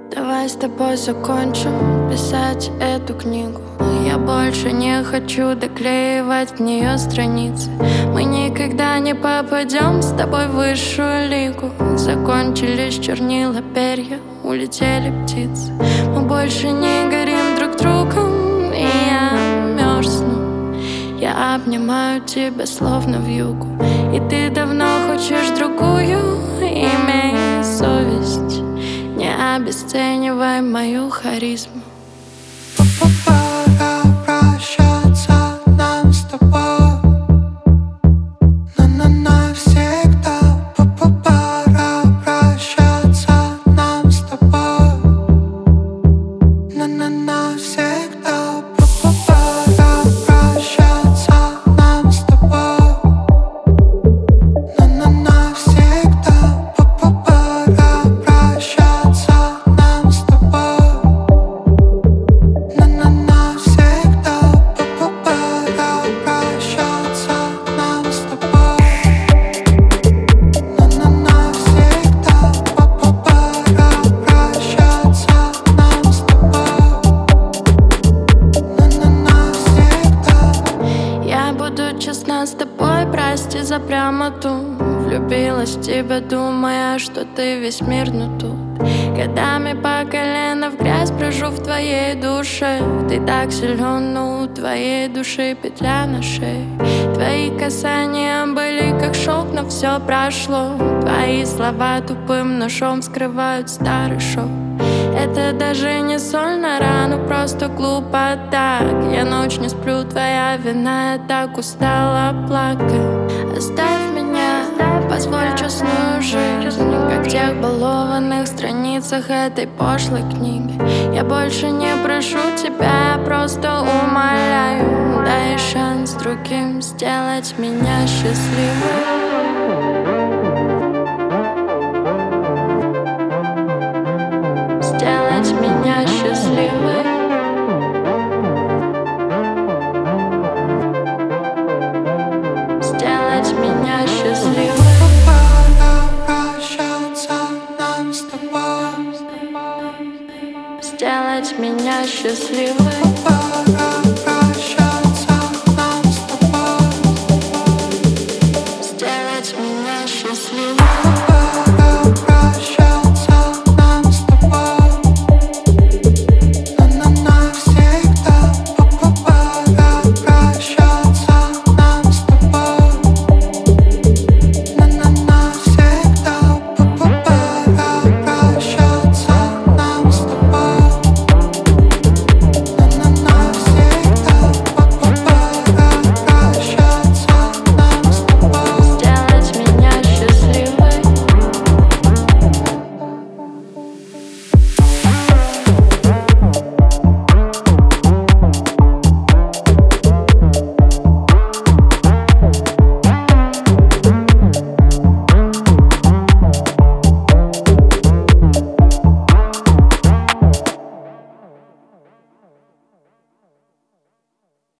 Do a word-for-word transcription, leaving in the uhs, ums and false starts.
Давай с тобой закончим писать эту книгу. Я больше не хочу доклеивать в нее страницы. Мы никогда не попадем с тобой в высшую лигу. Закончились чернила, перья, улетели птицы. Мы больше не горим друг другом, и я мерзну. Я обнимаю тебя словно вьюгу, и ты давно хочешь другую. Имей совесть, не обесценивай мою харизму. Пора прощаться нам с тобой на навсегда. Пора прощаться нам с тобой на навсегда. Пора прощаться нам с тобой на навсегда. Пора прощаться нам с тобой. Честна с тобой, прости за прямоту. Влюбилась в тебя, думая, что ты весь мир, но тут годами по колено в грязь брожу в твоей душе. Ты так силен, но у твоей души петля на шее. Твои касания были как шелк, но все прошло. Твои слова тупым ножом вскрывают старый шов. Это даже не соль на рану, просто глупо так. Я ночь не сплю, твоя вина, я так устала плакать. Оставь меня, позволь честную жизнь, как в тех балованных страницах этой пошлой книги. Я больше не прошу тебя, я просто умоляю. Дай шанс другим сделать меня счастливой. Сделать меня счастливой. Сделать меня счастливой. Пора прощаться нам с тобой. Сделать меня счастливой.